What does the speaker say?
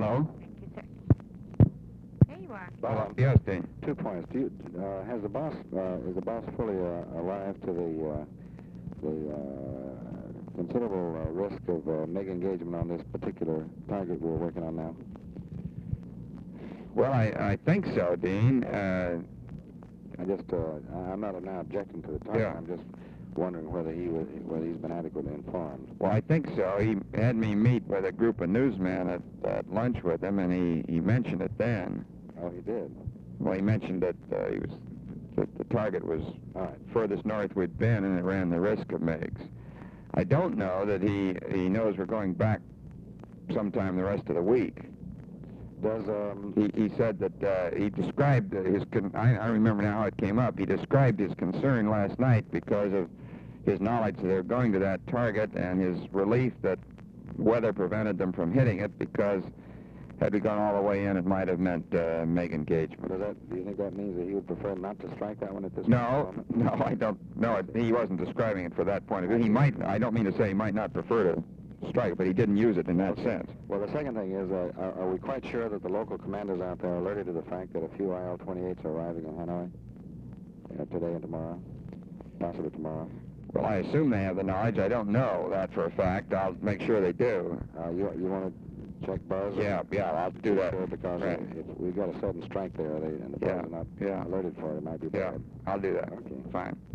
Hello? Thank you, sir. There you are. Hello. Yes, Dean. 2 points. Do you, has the boss, is the boss fully alive to the considerable risk of MiG engagement on this particular target we're working on now? Well, I think so, Dean. I'm not now objecting to the target. Yeah. I'm just wondering whether he's been adequately informed. Well, I think so. He had me meet with a group of newsmen at lunch with him, and he mentioned it then. Oh, he did? Well, he mentioned that that the target was furthest north we'd been, and it ran the risk of MiGs. I don't know that he knows we're going back sometime the rest of the week. Does He said that he described I remember now how it came up. He described his concern last night because of his knowledge that they're going to that target and his relief that weather prevented them from hitting it, because had we gone all the way in, it might have meant MiG engagement. do you think that means that he would prefer not to strike that one at this No, moment? no, I don't. No, he wasn't describing it for that point of view. He might. I don't mean to say he might not prefer to strike, but he didn't use it in that sense. Well, the second thing is, are we quite sure that the local commanders out there are alerted to the fact that a few IL-28s are arriving in Hanoi today and tomorrow, possibly tomorrow? Well, I assume they have the knowledge. I don't know that for a fact. I'll make sure they do. You want to check buzz? Yeah, I'll do that. Sure, because if we got a sudden strike there, and the buzz is not alerted for it, it might be bad. Yeah, I'll do that. Okay. Fine.